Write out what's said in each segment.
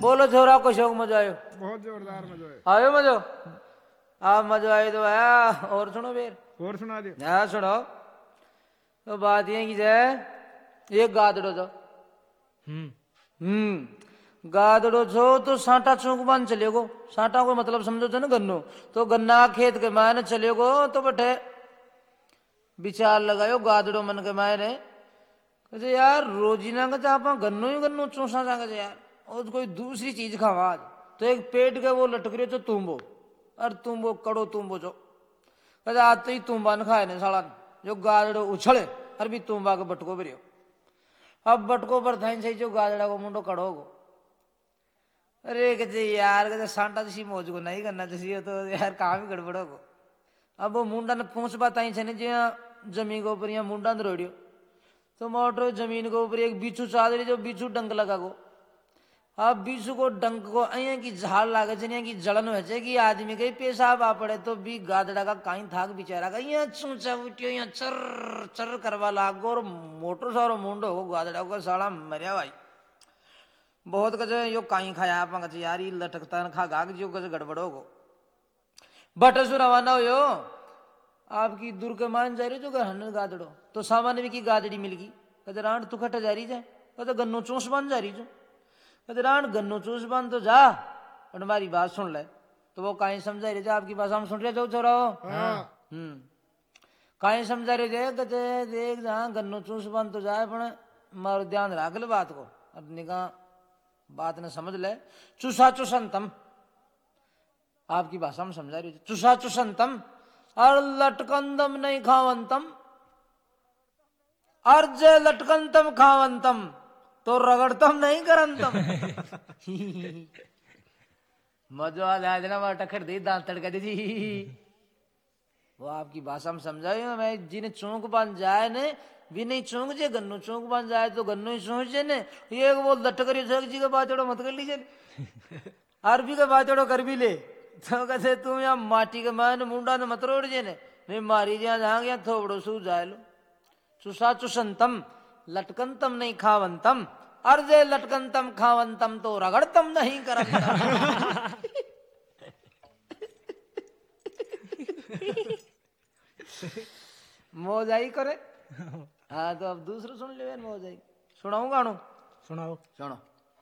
बोलो छोरा को शौक मजा आयो? बहुत जोरदार मजा है। आयो मजो? आप मजा आए तो आया। और सुनो फिर। और सुना दे। हाँ सुनो। तो बात ये की जाए एक गादड़ो जो गादड़ो छो तो साटा चौक बांध चलेगो। साटा को मतलब समझो तो ना गन्नो। तो गन्ना खेत के मायने चलेगो तो बटे विचार लगायो गादड़ो मन के मायने कहते यार रोजीना का आप गन्नो ही गन्नो चूसा जाएगा यार और कोई दूसरी चीज खावा आज। तो एक पेट के वो लटक रहे तो तुम्बो और तुम्बो कड़ो तुम्बो जो कहते आज तो ही तुम्बा न खाए ने साला जो गादड़ो उछले और भी तुम्बा के बटको भरियो। अब बटको पर थाइन सही जो गादड़ा को मुंडो कड़ोगो। अरे कहते यार कहते सांटा जैसी मौज को नहीं करना चाहिए तो यार काम ही गड़बड़ोगो। अब वो मुंडा ने पूछ बात आई छे जो जमीन के ऊपर यहाँ मुंडा रोड़ियो तो मोटरो जमीन के ऊपर एक बिच्छू चादरी जो बिच्छू डंक लगा गो। अब बिच्छू को डंक को अया की झाड़ लागे छे की जलन हो छे कि आदमी के पेशाब आ पड़े तो भी गादड़ा का काई थाक बेचारा का यहाँ चूचा उठियो यहाँ चर चर करवा लागो और मोटो सारो मुंडो हो गादड़ा को साला मरिया भाई। बहुत कजे यो काई खाया आप कचे यार ये लटकता खा गाग जो कजे गड़बड़ो को बटसु रवाना हो यो आपकी दूर के मान जा रही जो हन गादड़ो तो सामान्य की गादड़ी मिल गई कहते राण तू खट जा रही जाए कहते गन्नो चूस बन जा रही जो कहते राण गन्नो चूस बन तो जा और हमारी बात सुन ले। तो वो काई समझा रहे थे आपकी भाषा में सुन रहे जाओ छोरा काई समझा रहे थे कहते देख जहाँ गन्नो चूस बन तो जाए पर मारो ध्यान रख ले बात को अपनी कहा बात ने समझ ले। चूसा चुसंतम आपकी भाषा में समझा रही चूसा चुसंतम और लटकंदम नहीं खावंतम और जे लटकंतम खावंतम तो रगड़तम नहीं करंतम। मजो आ जाए ना टक्कर दे दांत तड़का दी वो आपकी भाषा में समझाई मैं जिन्हें चौंक बन जाए ने भी नहीं चौंक जे गन्नो चौंक बन जाए तो गन्नो ही सोच जे ने ये वो लटकरी जी का बात मत कर लीजिए अरबी का बात कर भी ले तो कहते तुम यहाँ माटी के मान मुंडा ने मत रोड़ जे ने नहीं मारी जहाँ जहाँ गया थोड़ो सू जाए लो। चुसा चुसंतम लटकंतम नहीं खावंतम अर्जे लटकंतम खावंतम तो रगड़तम नहीं करंतम। मौजाई करे। हाँ तो अब दूसरा सुन ले मौजाई सुनाऊं गानो सुनाओ सुनो।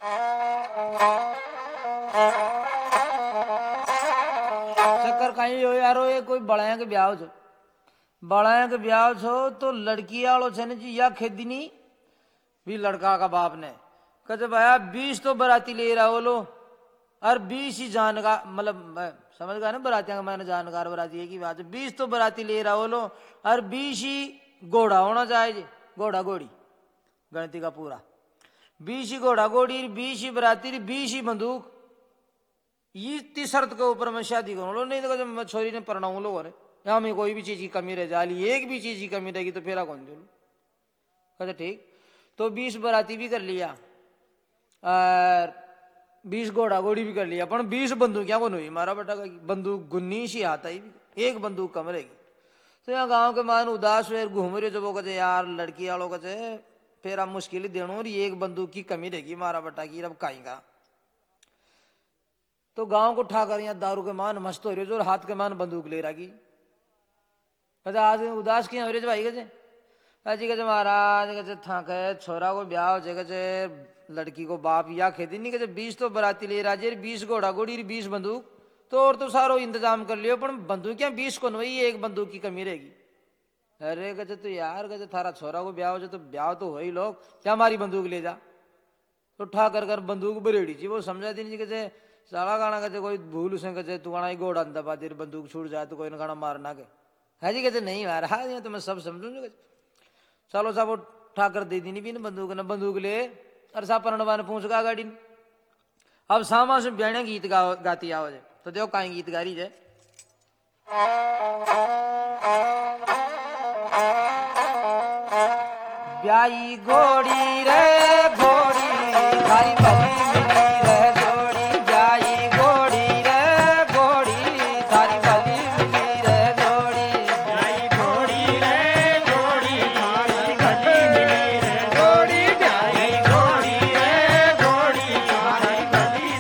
चक्कर कहीं हो यारो ये कोई बड़ाया के ब्याह छो बड़ाया के ब्याह छो तो लड़की आलो छे जी या खेदी नहीं भी लड़का का बाप ने कहते भाया 20 तो बराती ले रहा हो लो और 20 ही जानकार मतलब समझ गया ना बरातियां का मैंने जानकार बराती है की बात 20 तो बराती ले रहा हो लो और 20 ही घोड़ा होना चाहिए घोड़ा घोड़ी गणती का पूरा 20 ही घोड़ा घोड़ी 20 ही बराती 20 ही बंदूक ये शर्त के ऊपर मैं शादी करूँ लो नहीं तो मैं छोरी ने परनाऊ लो अरे यहाँ में कोई भी चीज की कमी रह जाली एक भी चीज की कमी रहेगी तो फेरा कौन दे लो कहते ठीक तो 20 बराती भी कर लिया और 20 घोड़ा घोड़ी भी कर लिया पर 20 बंदूक क्या बन हुई मारा बेटा का बंदूक गुन्नी सी आता ही एक बंदूक कम रहेगी। तो यहाँ गाँव के मान उदास हुए घूम रहे जो वो कहते यार लड़की वालों कहते फेरा मुश्किल ही देना और एक बंदूक की कमी रहेगी मारा बेटा की अब काई का तो गांव को ठाकर यहाँ दारू के मान मस्त हो रहे जो हाथ के मान बंदूक ले रहा की आज उदास किया हो रहे भाई कहे अजी कहे महाराज कहे थक है छोरा को ब्याह हो जाए लड़की को बाप या खेती नहीं कहते 20 तो बराती ले रहा 20 घोड़ा घोड़ी 20 बंदूक तो और तो सारो इंतजाम कर लियो पर बंदूक क्या 20 को नहीं एक बंदूक की कमी रहेगी। अरे कहते तो यार कहते थारा छोरा को ब्याह हो जाए तो ब्याह तो हो ही लोग क्या हमारी बंदूक ले जा तो ठाकर कर बंदूक बरेड़ी जी वो समझा दी नहीं कहते साला गाना कहते कोई भूल उसे कहते तू गाना घोड़ा दबा तेरी बंदूक छूट जाए तो कोई गाना मारना के है जी कहते नहीं मारा है तो मैं सब समझूंगा चलो साहब वो ठाकर दे दी नहीं बंदूक न बंदूक ले और साहब परणवा ने पूछ गा गाड़ी अब सामा से ब्याणे गीत गाती आवाज तो देखो काई गीत गा रही है ब्याई घोड़ी रे घोड़ी भाई भली मिली रे जोड़ी ब्याई घोड़ी रे घोड़ी थारी भली मिली रे जोड़ी ब्याई घोड़ी रे घोड़ी थारी भली मिली रे जोड़ी ब्याई घोड़ी रे घोड़ी थारी भली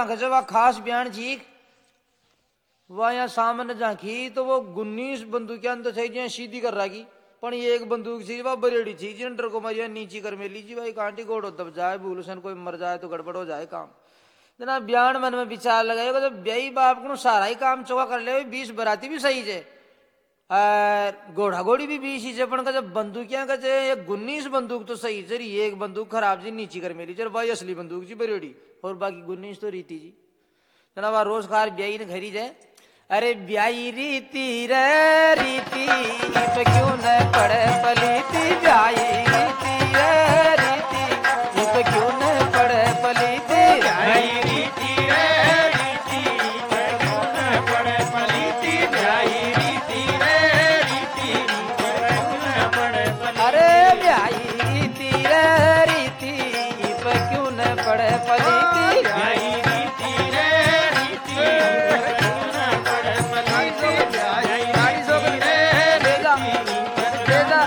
झांके जब खास बयान चीख वह यहाँ सामने झांकी तो वो 19 बंदूक अंदर सही सीधी कर रही पण एक बंदूक चीज वह बरेड़ी चीज डर को मारिया नीची कर में लीजिए भाई कांटी गोड़ो दब जाए भूलसन कोई मर जाए तो गड़बड़ हो जाए काम जना बयान मन में विचार लगाएगा तो ब्याई बाप को सारा ही काम चौका कर ले 20 बराती भी सही है घोड़ा घोड़ी भी 20 ही पण का जब बंदूकियां का 19 बंदूक तो सही चरी एक बंदूक खराब जी नीची कर मेली चल भाई असली बंदूक जी बरेड़ी और बाकी 19 तो रीति जी जना वह रोज खार ब्याई ने घरी जाए अरे ब्याई रीति रे रीति पे क्यों न पड़े पलीती ब्याई रीति रे रीति पे क्यों न पड़े पलीती ब्याई रीति रे रीति पे क्यों न पड़े पलीती ब्याई रीति रे रीति पे क्यों न पड़े पलीती अरे ब्याई रीति रे रीति पे क्यों न पड़े पलीती ब्याई रीति रे रीति पे क्यों न पड़े पलीती ब्याई रीति रे ले जा ले जा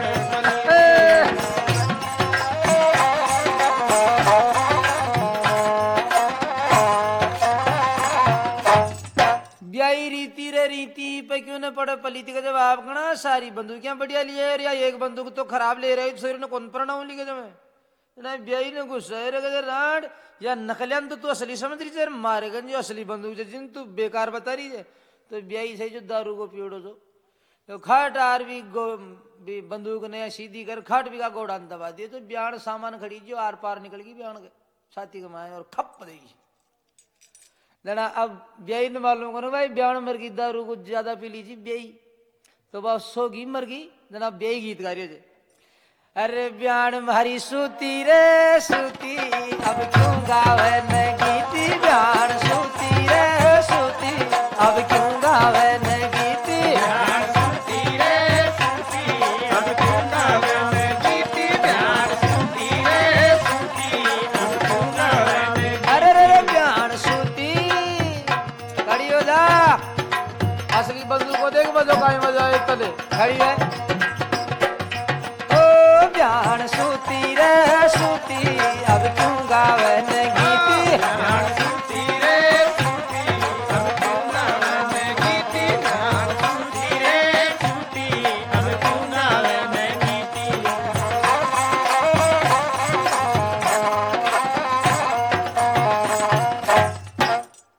ब्याई रीति रे रीति पे क्यों न पड़े पलीती का जवाब कना सारी बंदूकियां बढ़िया लिए या एक बंदूक तो खराब ले रहे शरीर ने कौन प्रणाम लिखे जमे ना ब्याई ने गुस्सा रे राड या नकलियां तो तू असली समझ रही है मारेगा जो असली बंदूक जिन तू बेकार बता रही है तो ब्याई से जो दारू को पियोड़ो तो खाट आर भी बंदूक ने सीधी कर खाट भी का गोडान दबा दिए तो ब्याण सामान खड़ी जो आर पार निकल गई ब्याण के छाती के माए और खप देगी लड़ा अब ब्याई ने मालूम करो भाई ब्याण मर गई दारू को ज्यादा पी लीजिए ब्याई तो बस सोगी मर गई जना ब्याई गीत गा रही है अरे ब्याण मारी सूती रे सूती अब क्यों गावे न गीती ब्याण सूती रे सूती अब क्यों गावे न गीती ब्याण सूती रे सूती अब क्यों गावे न गीती ब्याण सूती रे सूती अब क्यों गावे न अरे रे ब्याण सूती खड़ी हो जा असली बंदूक को देख बजो का मजा आए तले खड़ी है ब्याण सूती रे सूती अब क्यों गावे न गीती